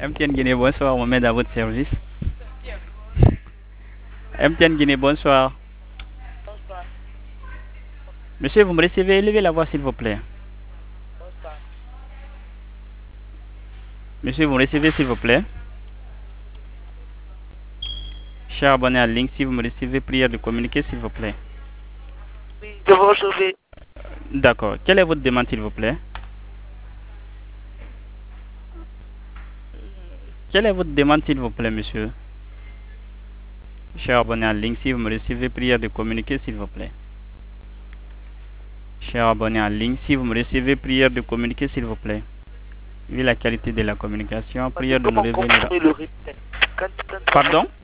MTN Guinée, bonsoir, on m'aide à votre service. MTN Guinée, bonsoir. Bonsoir. Monsieur, vous me recevez, élevez la voix s'il vous plaît. Bonsoir. Monsieur, vous me recevez s'il vous plaît. Cher abonné en ligne, si vous me recevez, prière de communiquer s'il vous plaît. Oui, je vous recevez. D'accord. Quelle est votre demande s'il vous plaît? Quelle est votre demande s'il vous plaît, monsieur? Cher abonné en ligne, si vous me recevez, prière de communiquer s'il vous plaît. Cher abonné en ligne, si vous me recevez, prière de communiquer s'il vous plaît. Vu la qualité de la communication, Parce que prière de nous comment revenir. consommer le rythme? Pardon?